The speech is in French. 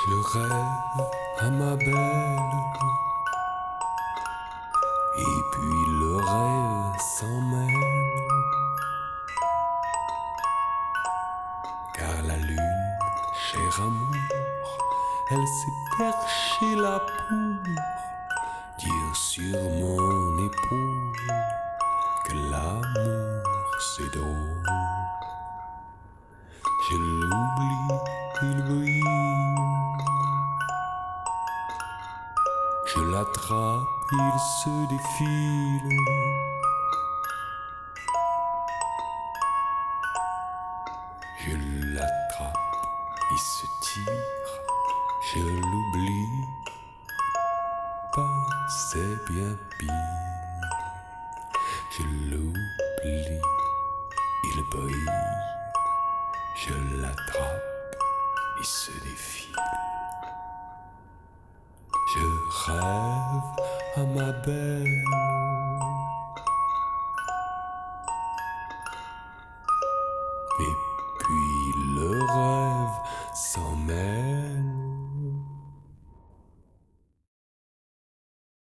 Je rêve à ma belle, et puis le rêve s'en mêle, car la lune, cher amour, elle s'est perchée là pour dire sur mon épaule que l'amour c'est drôle. Je l'oublie, il brille. Je l'attrape, il se défile. Je l'attrape, il se tire. Je l'oublie, pas c'est bien pire. Je l'oublie, il brille. Je l'attrape, il se défile. Je rêve à ma belle, et